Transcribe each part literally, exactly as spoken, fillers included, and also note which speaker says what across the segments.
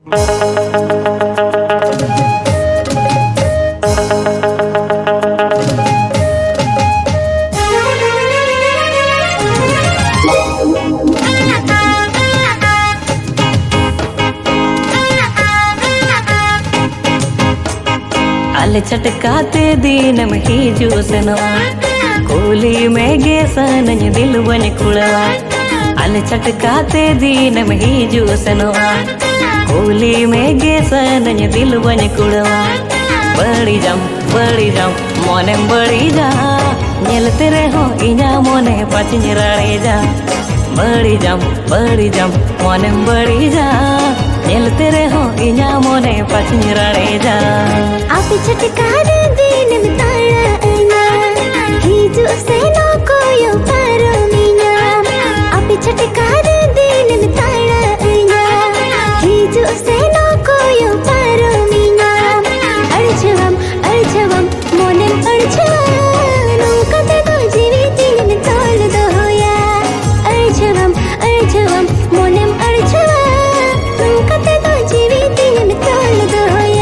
Speaker 1: अल चटकाते दिन में ही जूसनवा कोली में गेसन दिल बन कुड़वा। अल चटकाते दिन में ही जूसनवा कोली में गेसन दिल बन कुड़वा। बड़ी जाम बड़ी जाम मोने बड़ी जा नेलते रहो इना मोने पचिन राड़े जा। बड़ी जाम बड़ी जाम मोने बड़ी जा नेलते रहो इना मोने पचिन राड़े जा।
Speaker 2: आप चटकार दिन में ताड़ा आना हिजु से नो कोयो पारो मीना। आप चटकार दिन में ताड़ा आना हिजु से नो कोयो पारो मीना। अर्जवम अर्जवम मोने अर्जवम नौका ते दो जीवी दिन में तोल दो होया। अर्जवम अर्जवम मोने अर्जवम नौका ते दो जीवी दिन में तोल दो होया।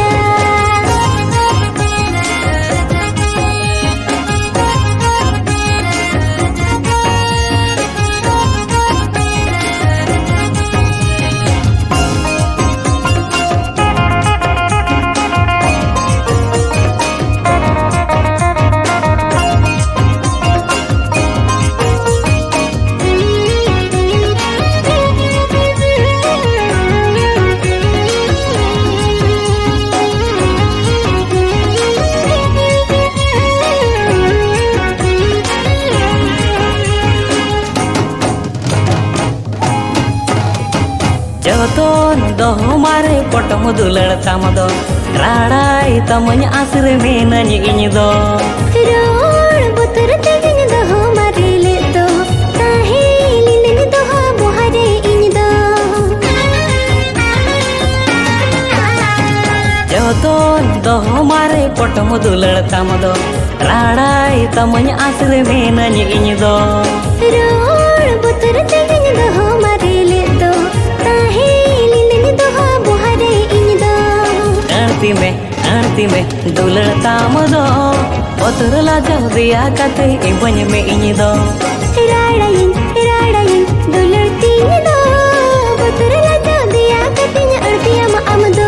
Speaker 1: जवतोन दो हमारे पटम दुलड़ता मदो राड़ाई तमन आसरे में नन इन दो।
Speaker 2: रोड बुतर तेगिन दो हमारे ले दो ताहे लिलन दो बुहारे इन दो।
Speaker 1: जवतोन दो हमारे पटम दुलड़ता मदो राड़ाई तमन आसरे में नन इन दो।
Speaker 2: रोड बुतर तेगिन दो हमारे ले दो ताहे लिलन दो बुहारे इन दो।
Speaker 1: आरती में आरती में दुलड़ता मदो ओतरला जाओ दिया कते इबन में इन दो।
Speaker 2: राड़ाइन राड़ाइन दुलड़ती दो बुतरला जाओ दिया कते अर्तिया मा अमदो।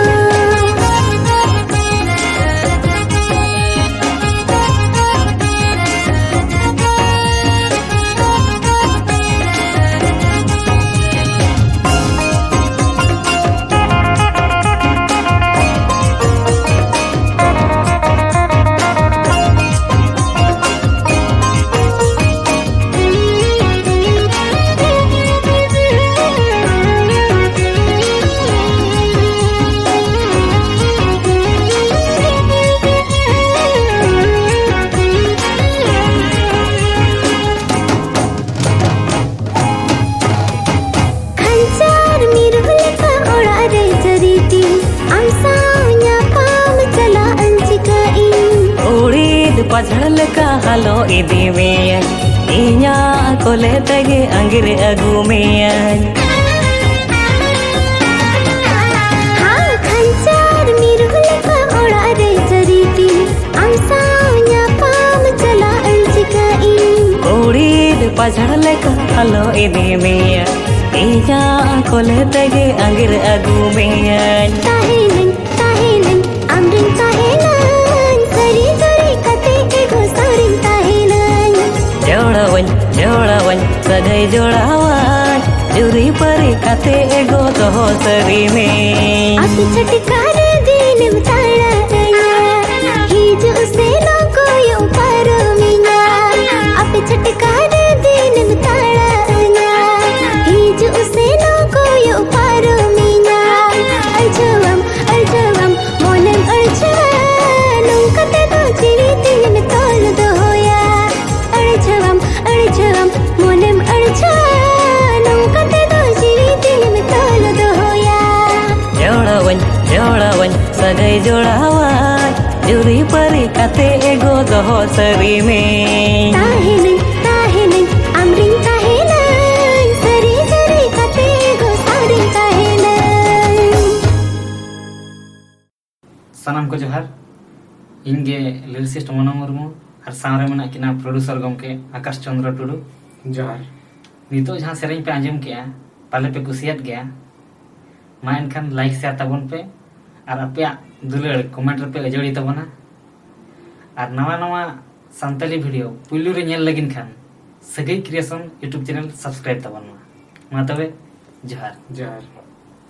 Speaker 1: पझड़ल का हलो इदी में इन्या कोले तगे अंगिर अगु में।
Speaker 2: हाँ खंचार मिरुल का ओड़ा रे जरीती अंसावन्या पाम चला अंजिकाई।
Speaker 1: कोड़ीद पझड़ल का हलो इदी में इन्या कोले तगे अंगिर अगु में।
Speaker 2: ताहेलन ताहेलन अमरिन ताहेलन सरी सरी कते एगो सारिन ताहेलन।
Speaker 1: जोड़ावन जोड़ावन सगै जोड़ावन जुरी परी कते एगो तो सरी में।
Speaker 2: आप चटकार दिन में ताड़ा आना हिजु से नो कोयो पारो मीना। आप चटकार दिन में ताड़ा आना हिजु से नो कोयो पारो मीना। अर्जवम अर्जवम मोनम अर्जवम नौका ते दो जीवी दिन में तोल दो होया। अर्जवम अर्जवम मोनम अर्जवम नौका ते दो जीवी दिन में तोल दो होया।
Speaker 1: जोड़ावन जोड़ावन सगै जोड़ावन जुरी परी कते एगो तो सरी में।
Speaker 2: ताहेलन ताहेलन अमरिन ताहेलन सरी सरी कते एगो सारिन ताहेलन।
Speaker 3: सानाम को जोहार इनगे लिरिसिस्ट मनो मुर्मू और सामने में किना प्रोड्यूसर गमके आकाश चंद्र टुडू
Speaker 4: जोहार
Speaker 3: नितो जहां सेरेंज पे आंजम के पाले पे कुसियात गया मा एनखान लाइक शेयर तबन पे और अपे दुलड़ कमेंट पे अजड़ी तबना और नवा नवा संताली वीडियो पुलू रे नेल लगिन खान सगई क्रिएशन यूट्यूब चैनल सब्सक्राइब तबन मा तबे जोहार
Speaker 4: जोहार